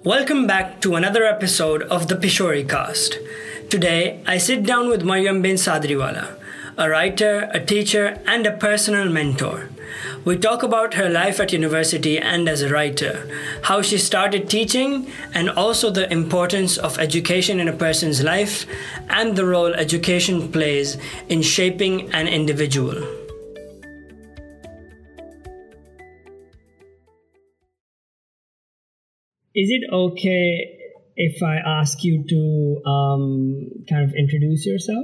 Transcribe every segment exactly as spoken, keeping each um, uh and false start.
Welcome back to another episode of the Pishori Cast. Today, I sit down with Maryam bin Sadriwala, a writer, a teacher, and a personal mentor. We talk about her life at university and as a writer, how she started teaching, and also the importance of education in a person's life and the role education plays in shaping an individual. Is it okay if I ask you to um, kind of introduce yourself?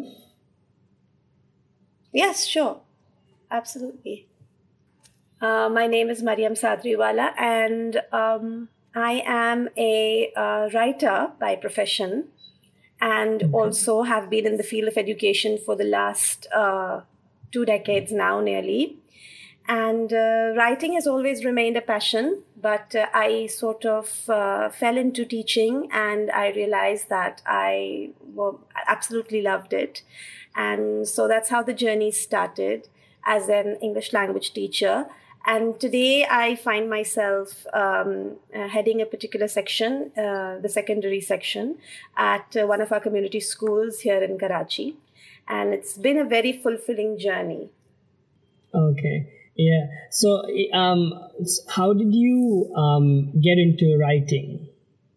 Yes, sure. Absolutely. Uh, my name is Maryam Sadriwala, and um, I am a uh, writer by profession, and okay. also have been in the field of education for the last uh, two decades now, nearly. And uh, writing has always remained a passion, but uh, I sort of uh, fell into teaching, and I realized that I well, absolutely loved it. And so that's how the journey started as an English language teacher. And today I find myself um, uh, heading a particular section, uh, the secondary section, at uh, one of our community schools here in Karachi. And it's been a very fulfilling journey. Okay. Yeah. So, um, how did you um, get into writing?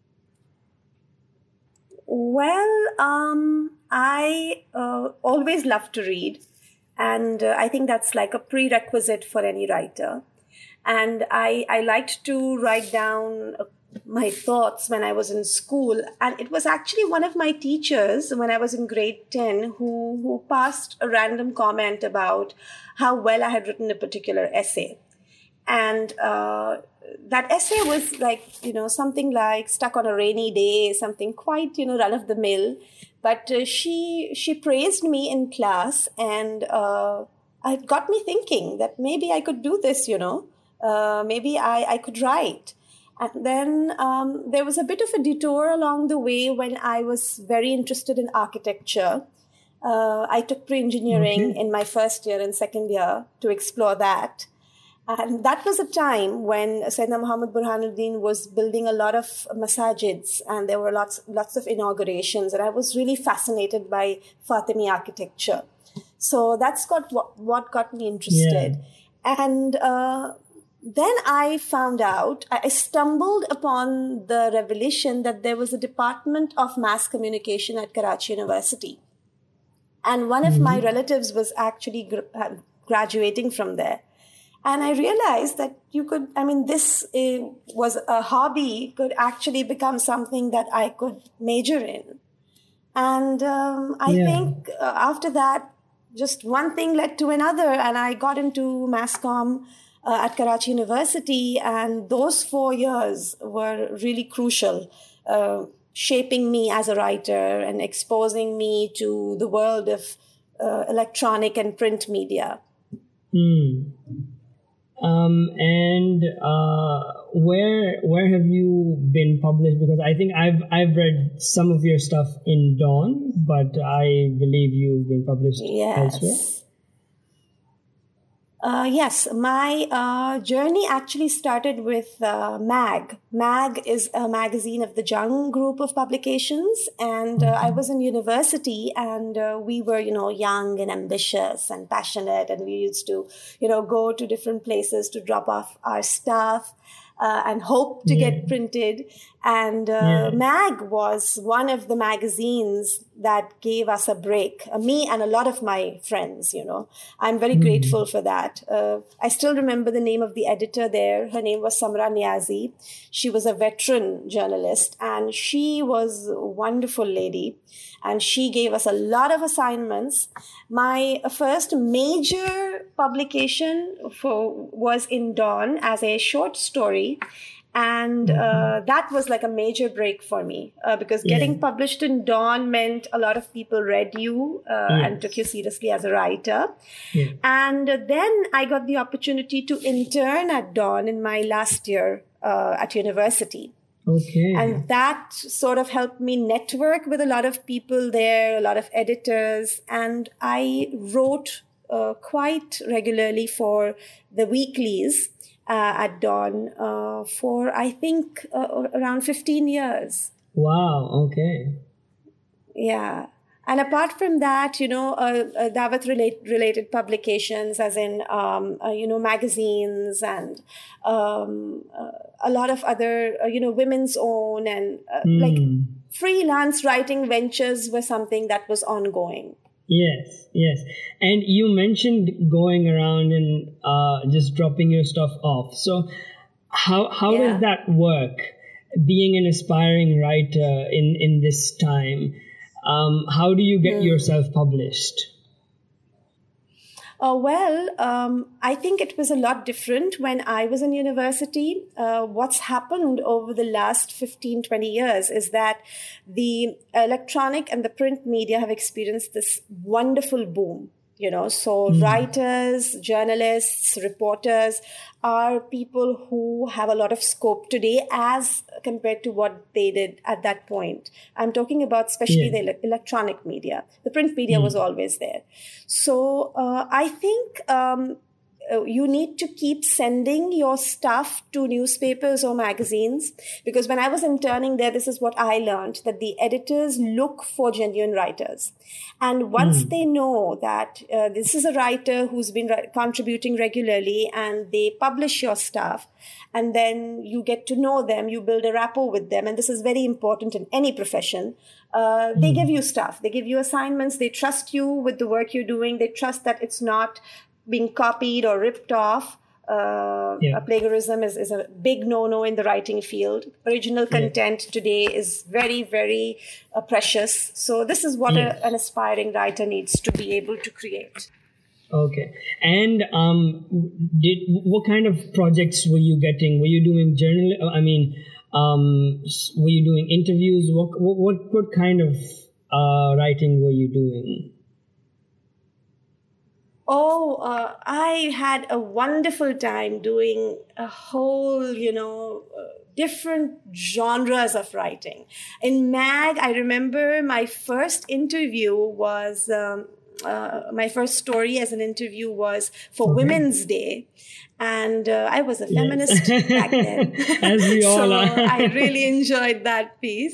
Well, um, I uh, always love to read. And uh, I think that's like a prerequisite for any writer. And I, I liked to write down my thoughts when I was in school. And it was actually one of my teachers when I was in grade ten who, who passed a random comment about how well I had written a particular essay. And uh, that essay was like, you know, something like Stuck on a Rainy Day, something quite, you know, run-of-the-mill. But uh, she she praised me in class, and uh, it got me thinking that maybe I could do this, you know. Uh, maybe I, I could write. And then um, there was a bit of a detour along the way when I was very interested in architecture. Uh, I took pre-engineering okay. in my first year and second year to explore that. And that was a time when Sayyidina Muhammad Burhanuddin was building a lot of masajids, and there were lots lots of inaugurations. And I was really fascinated by Fatimi architecture. So that's got what, what got me interested. Yeah. And uh, then I found out, I stumbled upon the revelation that there was a department of mass communication at Karachi University. And one of mm-hmm. my relatives was actually gr- graduating from there. And I realized that you could, I mean, this uh, was a hobby, could actually become something that I could major in. And um, I yeah. think uh, after that, just one thing led to another, and I got into mass comm uh, at Karachi University, and those four years were really crucial, uh, shaping me as a writer and exposing me to the world of uh, electronic and print media. Hmm. Um, and uh, where where have you been published? Because I think I've I've read some of your stuff in Dawn, but I believe you've been published yes. elsewhere. Uh, yes, my uh, journey actually started with uh, MAG. MAG is a magazine of the Jung group of publications, and uh, I was in university, and uh, we were, you know, young and ambitious and passionate, and we used to, you know, go to different places to drop off our stuff uh, and hope to yeah. get printed. And uh, yeah. MAG was one of the magazines that gave us a break, uh, me and a lot of my friends, you know. I'm very mm. grateful for that. Uh, I still remember the name of the editor there. Her name was Samra Niazi. She was a veteran journalist, and she was a wonderful lady. And she gave us a lot of assignments. My first major publication for, was in Dawn as a short story. And uh, that was like a major break for me uh, because yeah. getting published in Dawn meant a lot of people read you uh, yes. and took you seriously as a writer. Yeah. And then I got the opportunity to intern at Dawn in my last year uh, at university. Okay. And that sort of helped me network with a lot of people there, a lot of editors. And I wrote uh, quite regularly for the weeklies uh, at Dawn uh, for, I think, uh, around fifteen years. Wow, okay. Yeah. And apart from that, you know, uh, uh, Dawat relate, related publications, as in, um, uh, you know, magazines and um, uh, a lot of other, uh, you know, women's own and uh, Mm. like freelance writing ventures were something that was ongoing. Yes, yes. And you mentioned going around and uh, just dropping your stuff off. So how how Yeah. does that work? Being an aspiring writer in, in this time, um, how do you get yourself published? Uh, well, um, I think it was a lot different when I was in university. Uh, what's happened over the last fifteen, twenty years is that the electronic and the print media have experienced this wonderful boom. You know, so writers, journalists, reporters are people who have a lot of scope today as compared to what they did at that point. I'm talking about especially Yeah. the ele- electronic media. The print media was always there. So uh, I think um, uh, you need to keep sending your stuff to newspapers or magazines, because when I was interning there, this is what I learned, that the editors look for genuine writers. And once they know that uh, this is a writer who's been ri- contributing regularly and they publish your stuff, and then you get to know them, you build a rapport with them. And this is very important in any profession. Uh, they give you stuff, they give you assignments, they trust you with the work you're doing, they trust that it's not being copied or ripped off. Uh, Yeah. uh, plagiarism is, is a big no-no in the writing field. Original content today is very, very uh, precious. So this is what Yeah. a, an aspiring writer needs to be able to create. Okay. And um, did what kind of projects were you getting? Were you doing journal? I mean, um, s- were you doing interviews? What what what, what kind of uh, writing were you doing? Oh, uh, I had a wonderful time doing a whole, you know, uh, different genres of writing. In MAG, I remember my first interview was, um, uh, my first story as an interview was for Okay. Women's Day. And uh, I was a feminist back then. As we all so are. I really enjoyed that piece.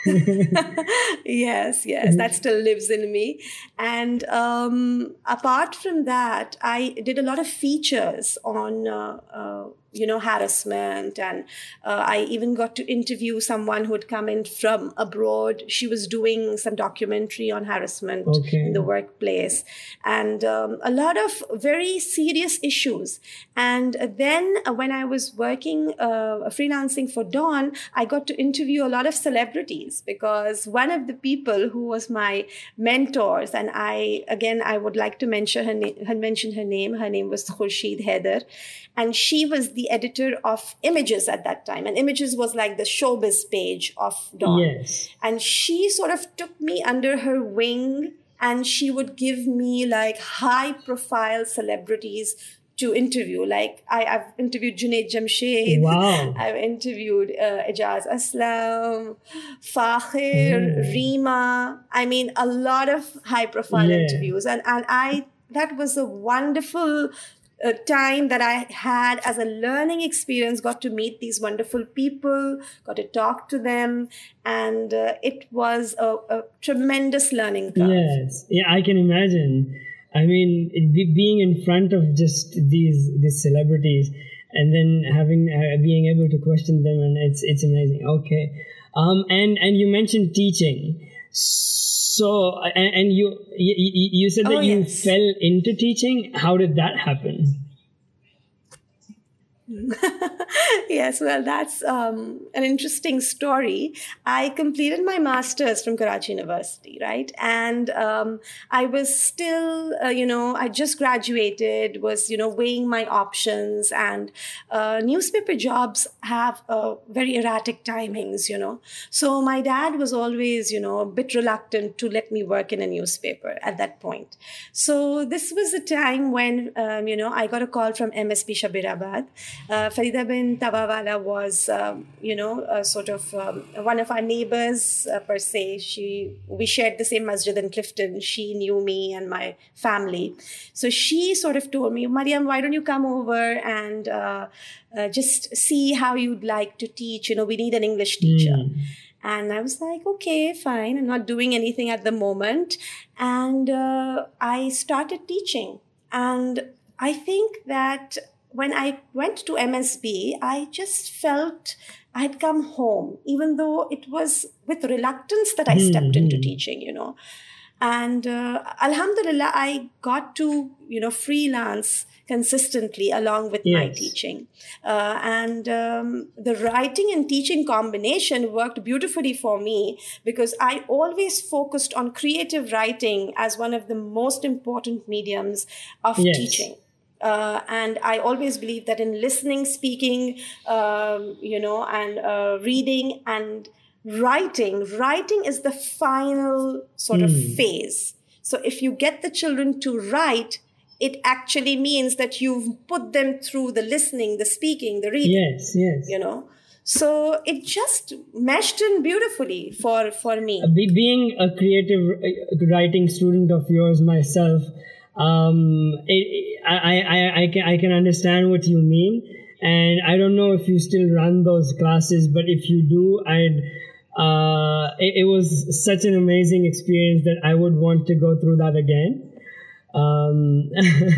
Yes, yes, that still lives in me. And um, apart from that, I did a lot of features on, uh, uh, you know, harassment. And uh, I even got to interview someone who had come in from abroad. She was doing some documentary on harassment Okay. in the workplace, and um, a lot of very serious issues. And then uh, when I was working, uh, freelancing for Dawn, I got to interview a lot of celebrities, because one of the people who was my mentors, and I, again, I would like to mention her, na- mention her name. Her name was Khurshid Haider. And she was the editor of Images at that time. And Images was like the showbiz page of Dawn. Yes. And she sort of took me under her wing, and she would give me like high profile celebrities to interview. Like I, I've interviewed Junaid Jamshed. Wow. I've interviewed uh, Ijaz Aslam, Fakhir, Oh. Rima. I mean, a lot of high profile Yeah. interviews. And, and I, that was a wonderful uh, time that I had as a learning experience, got to meet these wonderful people, got to talk to them. And uh, it was a, a tremendous learning curve. Yes. Yeah, I can imagine. I mean, it be, being in front of just these these celebrities, and then having uh, being able to question them, and it's it's amazing. Okay, um, and and you mentioned teaching, so and, and you, you you said that Oh, you yes. fell into teaching. How did that happen? Yes, well, that's um, an interesting story. I completed my master's from Karachi University, right? And um, I was still, uh, you know, I just graduated, was, you know, weighing my options. And uh, newspaper jobs have uh, very erratic timings, you know. So my dad was always, you know, a bit reluctant to let me work in a newspaper at that point. So this was a time when, um, you know, I got a call from M S P Shabirabad. Uh, Farida bin Tawawala was, um, you know, uh, sort of um, one of our neighbors uh, per se. She, we shared the same masjid in Clifton. She knew me and my family. So she sort of told me, Mariam, why don't you come over and uh, uh, just see how you'd like to teach? You know, we need an English teacher. Mm. And I was like, okay, fine. I'm not doing anything at the moment. And uh, I started teaching. And I think that when I went to M S B, I just felt I'd come home, even though it was with reluctance that I mm-hmm. stepped into teaching, you know. And uh, Alhamdulillah, I got to, you know, freelance consistently along with yes. my teaching. Uh, and um, the writing and teaching combination worked beautifully for me because I always focused on creative writing as one of the most important mediums of yes. teaching. Uh, and I always believe that in listening, speaking, um, you know, and uh, reading and writing, writing is the final sort mm. of phase. So if you get the children to write, it actually means that you've put them through the listening, the speaking, the reading. Yes, yes. You know, so it just meshed in beautifully for, for me. Be- being a creative writing student of yours myself, um, it, I, I, I, can, I can understand what you mean. And I don't know if you still run those classes, but if you do, I'd, uh, it, it was such an amazing experience that I would want to go through that again. Um,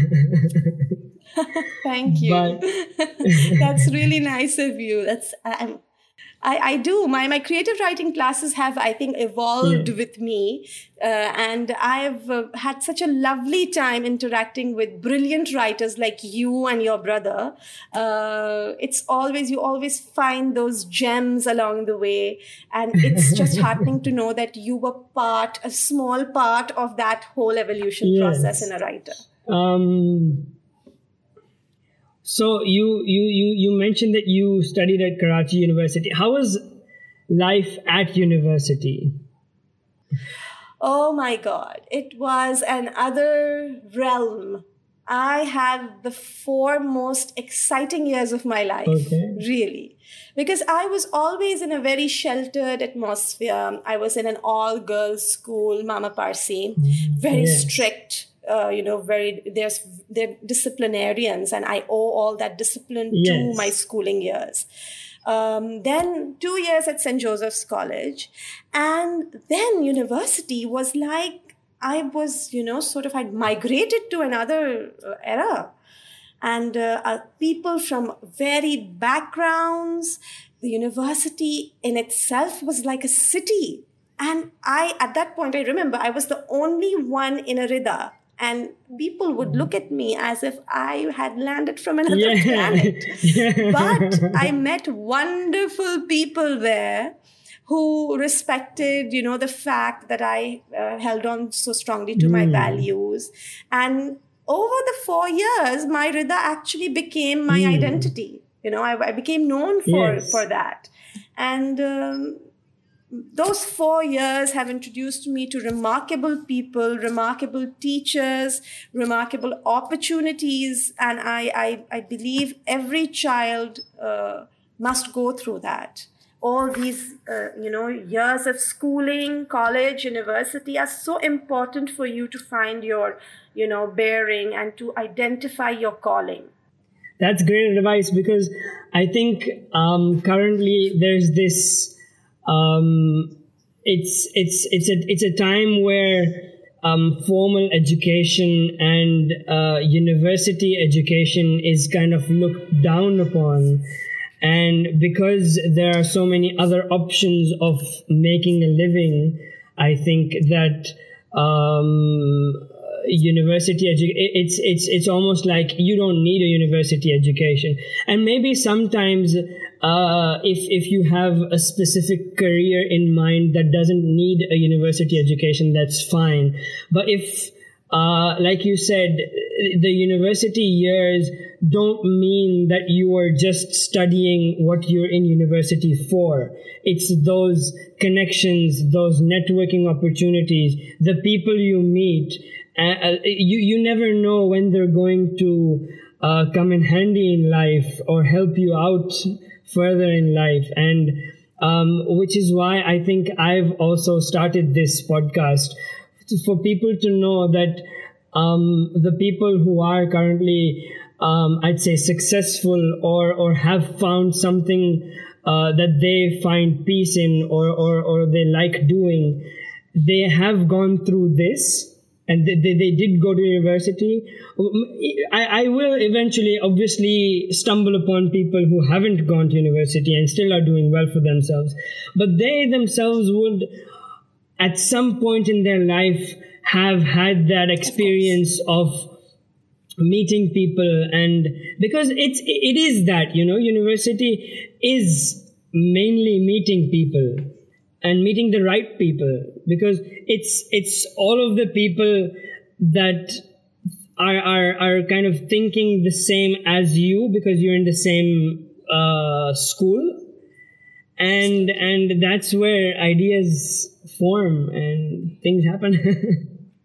Thank you. But that's really nice of you. That's I'm, I I do my my creative writing classes have I think evolved yeah. with me, uh, and I've uh, had such a lovely time interacting with brilliant writers like you and your brother. Uh, it's always you always find those gems along the way, and it's just heartening to know that you were part, a small part of that whole evolution yes. process in a writer. Um. So you, you, you, you mentioned that you studied at Karachi University. How was life at university? Oh my God. It was another realm. I had the four most exciting years of my life, okay. really. Because I was always in a very sheltered atmosphere. I was in an all-girls school, Mama Parsi, very yes. strict. Uh, you know, very there's they're disciplinarians, and I owe all that discipline yes. to my schooling years. Um, then two years at Saint Joseph's College, and then university was like I was, you know, sort of I'd migrated to another uh, era, and uh, uh, people from varied backgrounds. The university in itself was like a city, and I at that point I remember I was the only one in a Rida. And people would look at me as if I had landed from another yeah. planet. But I met wonderful people there who respected, you know, the fact that I uh, held on so strongly to mm. my values. And over the four years, my Rida actually became my mm. identity. You know, I, I became known for, yes. for that. And um, those four years have introduced me to remarkable people, remarkable teachers, remarkable opportunities. And I, I, I believe every child uh, must go through that. All these, uh, you know, years of schooling, college, university are so important for you to find your, you know, bearing and to identify your calling. That's great advice, because I think um, currently there's this, um, it's it's it's a it's a time where um, formal education and uh, university education is kind of looked down upon. And because there are so many other options of making a living, I think that um, university edu- it's it's it's almost like you don't need a university education. And maybe sometimes uh, if if you have a specific career in mind that doesn't need a university education, that's fine. But if Uh, like you said, the university years don't mean that you are just studying what you're in university for. It's those connections, those networking opportunities, the people you meet. Uh, you, you never know when they're going to uh, come in handy in life or help you out further in life. And um, which is why I think I've also started this podcast for people to know that um, the people who are currently, um, I'd say, successful or, or have found something uh, that they find peace in or, or, or they like doing, they have gone through this. And they, they, they did go to university. I, I will eventually obviously stumble upon people who haven't gone to university and still are doing well for themselves. But they themselves would, at some point in their life, have had that experience of meeting people. And because it's, it is that, you know, university is mainly meeting people. And meeting the right people, because it's it's all of the people that are are are kind of thinking the same as you, because you're in the same uh, school, and and that's where ideas form and things happen.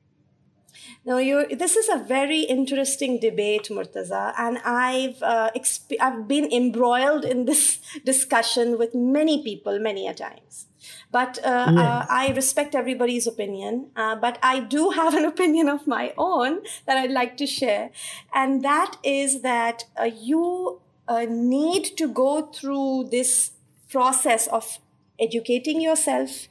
No, you. This is a very interesting debate, Murtaza, and I've uh, exp- I've been embroiled in this discussion with many people many a times. But uh, yeah. uh, I respect everybody's opinion. Uh, but I do have an opinion of my own that I'd like to share. And that is that uh, you uh, need to go through this process of educating yourself.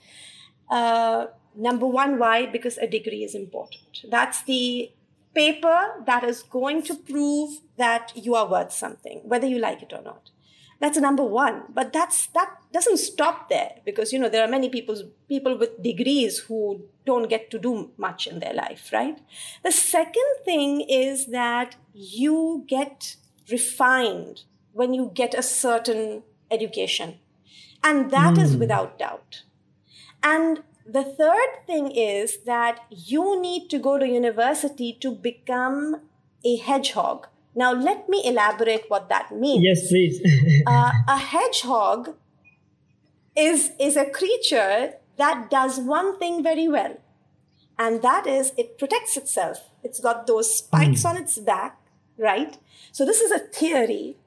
Uh, number one, why? Because a degree is important. That's the paper that is going to prove that you are worth something, whether you like it or not. That's number one. But that's that doesn't stop there, because, you know, there are many people, people with degrees who don't get to do much in their life, right? The second thing is that you get refined when you get a certain education. And that mm. is without doubt. And the third thing is that you need to go to university to become a hedgehog. Now, let me elaborate what that means. Yes, please. uh, a hedgehog is, is a creature that does one thing very well, and that is it protects itself. It's got those spikes mm. on its back, right? So this is a theory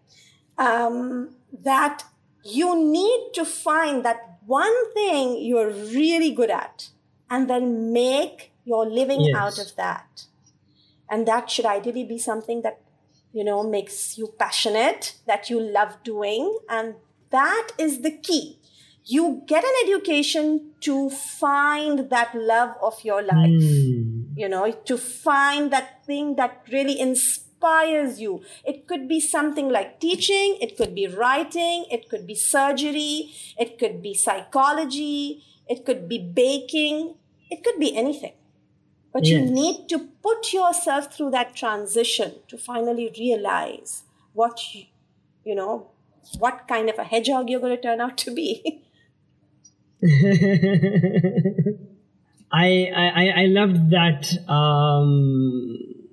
um, that you need to find that one thing you're really good at and then make your living yes. out of that. And that should ideally be something that, you know, makes you passionate, that you love doing. And that is the key. You get an education to find that love of your life, mm. you know, to find that thing that really inspires you. It could be something like teaching. It could be writing. It could be surgery. It could be psychology. It could be baking. It could be anything. But yes. you need to put yourself through that transition to finally realize what, you, you know, what kind of a hedgehog you're going to turn out to be. I, I I loved that. Um,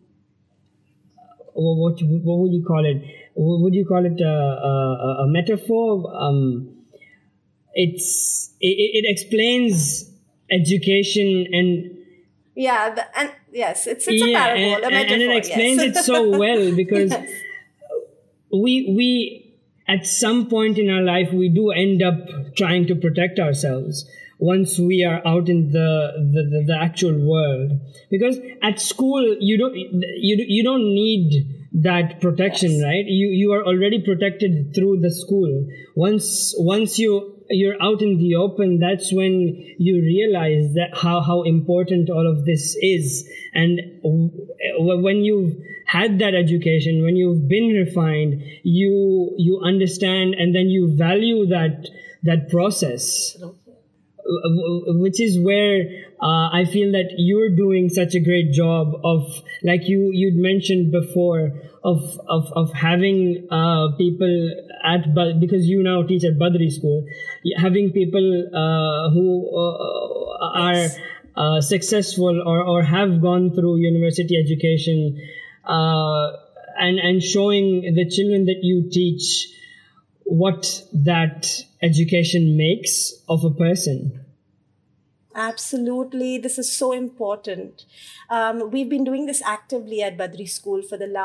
what what would you call it? Would you call it a, a, a metaphor? Um, it's it, it explains education and. Yeah, the, and yes, it's it's yeah, a parable, and, a metaphor. And it explains yes. it so well, because yes. we we at some point in our life we do end up trying to protect ourselves once we are out in the the, the, the actual world. Because at school you don't you you don't need that protection, yes. right? You you are already protected through the school. Once once you you're out in the open, that's when you realize that how, how important all of this is. And w- when you've had that education, when you've been refined, you you understand, and then you value that that process. Which is where uh, I feel that you're doing such a great job of, like you you'd mentioned before, of of of having uh, people at, because you now teach at Badri School, having people uh, who uh, are uh, successful or, or have gone through university education, uh, and and showing the children that you teach what that education makes of a person. Absolutely. This is so important. Um, we've been doing this actively at Badri School for the last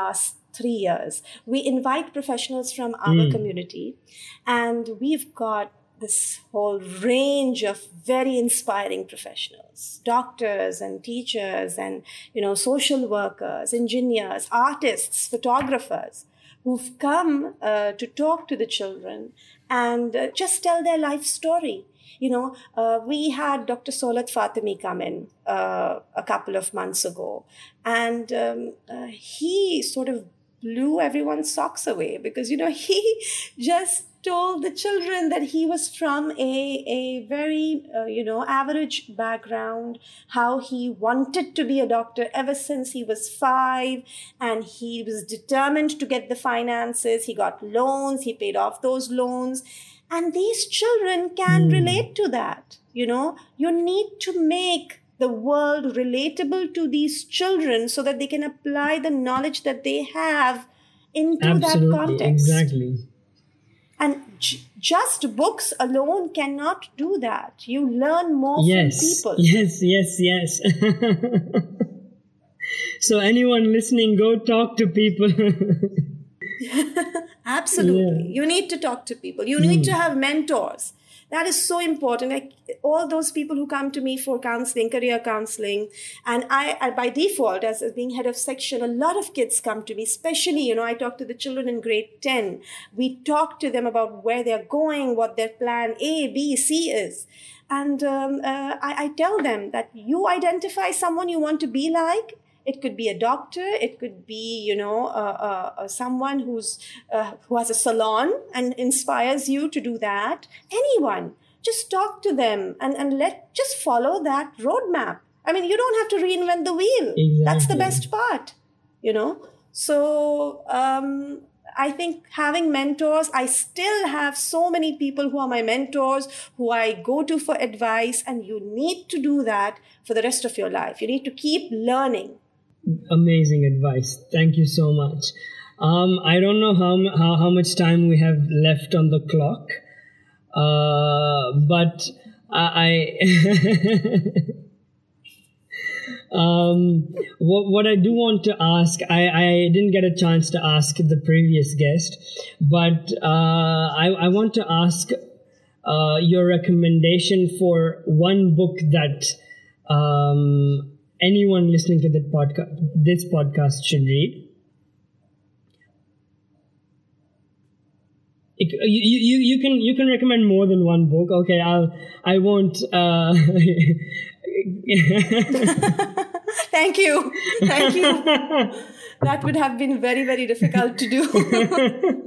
three years. We invite professionals from our mm. community, and we've got this whole range of very inspiring professionals, doctors and teachers and, you know, social workers, engineers, artists, photographers, who've come uh, to talk to the children and uh, just tell their life story. You know, uh, we had Doctor Solat Fatemi come in uh, a couple of months ago, and um, uh, he sort of blew everyone's socks away because, you know, he just told the children that he was from a, a very, uh, you know, average background, how he wanted to be a doctor ever since he was five, and he was determined to get the finances. He got loans, he paid off those loans. And these children can mm. relate to that. You know, you need to make the world relatable to these children so that they can apply the knowledge that they have into Absolutely, that context. Exactly. And j- just books alone cannot do that. You learn more yes, from people. Yes, yes, yes. So anyone listening, go talk to people. Absolutely. Yeah. You need to talk to people. You need mm. to have mentors. That is so important. Like all those people who come to me for counseling, career counseling, and I, I by default, as, as being head of section, a lot of kids come to me, especially, you know, I talk to the children in grade ten. We talk to them about where they're going, what their plan A, B, C is. And um, uh, I, I tell them that you identify someone you want to be like. It could be a doctor. It could be, you know, uh, uh, someone who's uh, who has a salon and inspires you to do that. Anyone, just talk to them and, and let just follow that roadmap. I mean, you don't have to reinvent the wheel. Exactly. That's the best part, you know. So um, I think having mentors, I still have so many people who are my mentors, who I go to for advice, and you need to do that for the rest of your life. You need to keep learning. Amazing advice. Thank you so much. Um, I don't know how, how how much time we have left on the clock, uh, but I. um, what what I do want to ask, I, I didn't get a chance to ask the previous guest, but uh, I I want to ask uh, your recommendation for one book that. Um, Anyone listening to the podcast, this podcast should read. It, you, you, you can you can recommend more than one book. Okay, I'll I won't. Uh... Thank you, thank you. That would have been very very difficult to do.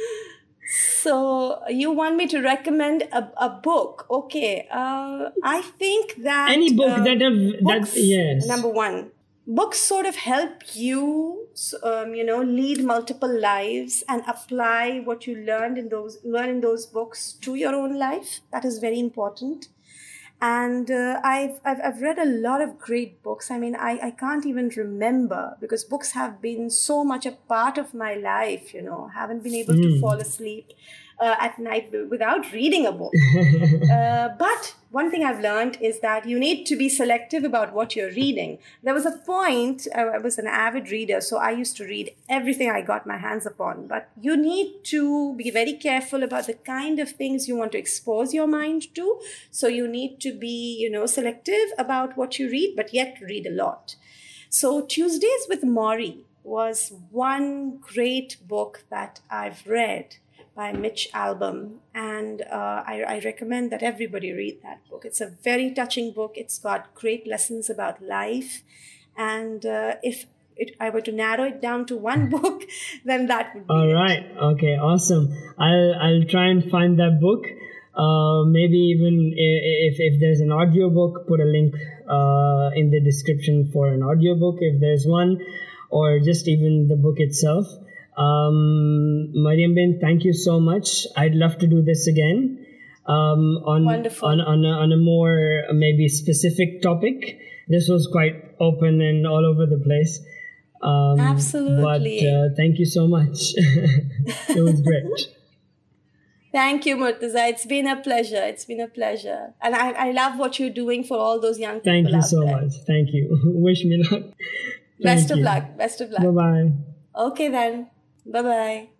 So you want me to recommend a, a book? Okay, uh, I think that any book um, that have books, that yes. Number one, books sort of help you, um, you know, lead multiple lives and apply what you learned in those learn in those books to your own life. That is very important. And uh, I've, I've I've read a lot of great books. I mean, I, I can't even remember because books have been so much a part of my life, you know. Haven't been able mm. to fall asleep uh, at night without reading a book. uh, but one thing I've learned is that you need to be selective about what you're reading. There was a point, I was an avid reader, so I used to read everything I got my hands upon. But you need to be very careful about the kind of things you want to expose your mind to. So you need to be, you know, selective about what you read, but yet read a lot. So Tuesdays with Morrie was one great book that I've read by Mitch Albom, and uh, I, I recommend that everybody read that book. It's a very touching book. It's got great lessons about life, and uh, if it, I were to narrow it down to one book, then that would be all it. right. Okay, awesome. I'll I'll try and find that book. Uh, maybe even if if there's an audiobook, put a link uh, in the description for an audiobook if there's one, or just even the book itself. Um, Mariamben, thank you so much. I'd love to do this again. Um, on, Wonderful. on, on, a, on a more maybe specific topic. This was quite open and all over the place. Um, Absolutely. But uh, thank you so much. It was great. Thank you, Murtaza. It's been a pleasure. It's been a pleasure. And I, I love what you're doing for all those young people Thank you out so there. much. Thank you. Wish me luck. Best Thank of you. luck. Best of luck. Bye-bye. Okay then. Bye-bye.